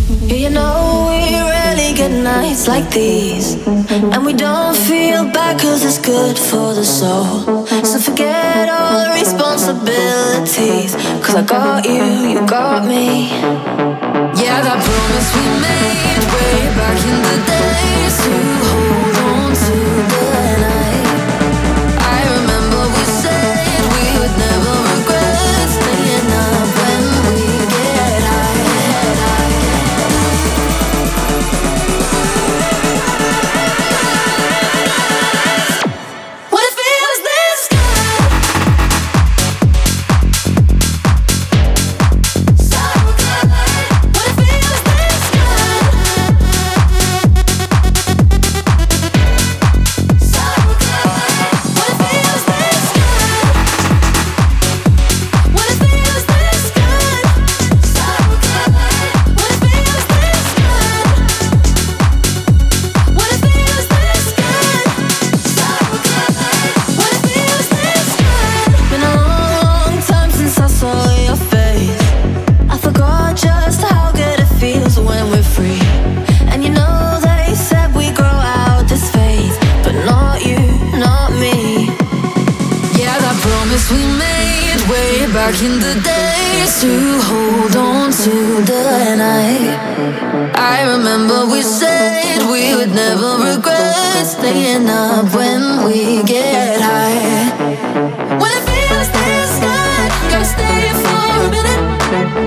Yeah, you know we rarely get nights like these, and we don't feel bad cause it's good for the soul. So forget all the responsibilities, cause I got you, you got me. Yeah, that promise we made way back in the days, to hold on to the night. I remember we said we would never regret staying up when we get high. What it feels this good, so good. What it feels this good, so good. What it feels this good, what it feels this good, so good. What it feels this good, what it feels this good, so good. What it feels this good. Been a long time since I saw your face. I forgot just how good it feels when we're free. And you know they said we grow out this phase, but not you, not me. Yeah, that promise we made way back in the days, to hold on to the night. I remember we said we would never regret staying up when we get high. When it feels this good, gotta stay for a minute.